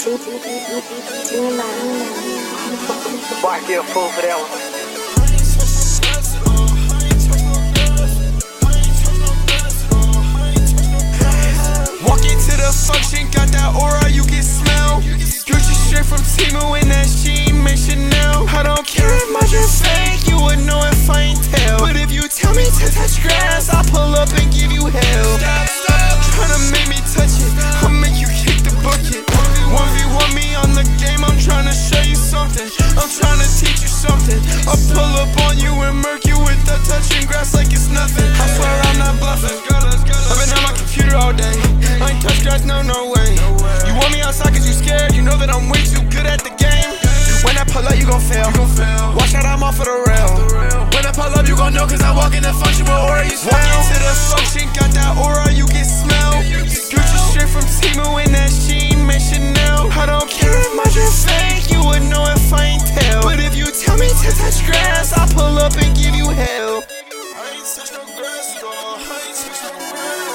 Boy, I get a fool for that one. Walk into the function, got that aura you can smell. Gucci straight from Temu and that Shein made Chanel. I don't care if my dress fake, you would know if I ain't tell. But if you tell me to touch grass, I'll pull up and give you hell. Stop tryna make me touch it, I'll make you kick the bucket. 1v1 me on the game, I'm tryna show you something. I'm tryna teach you something. I'll pull up on you and murk you with the touching grass like it's nothing. I swear I'm not bluffing. I've been on my computer all day, I ain't touch grass, no way. You want me outside cause you scared, you know that I'm way too good at the game. When I pull up, you gon' fail. Watch out, I'm off of the rail. When I pull up, you gon' know cause I walk in the function with aura you smell. Walk into the function, got that aura you can smell. Gucci straight from Temu and that Shein made Chanel. I don't care if my dress fake, you would know if I ain't tell. But if you tell me to touch grass, I'll pull up and give you hell. I ain't touch no grass at all, I ain't touch no grass.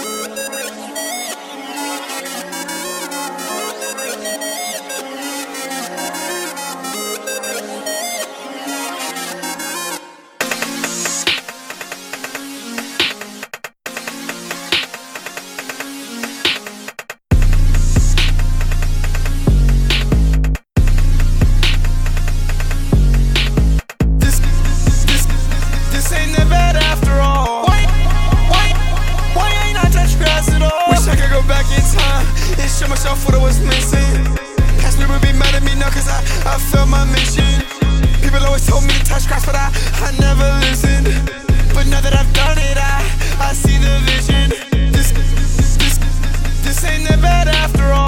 Show myself what I was missing. Past me would be mad at me now cause I failed my mission. People always told me to touch grass but I never listened. But now that I've done it I see the vision. This ain't that bad after all.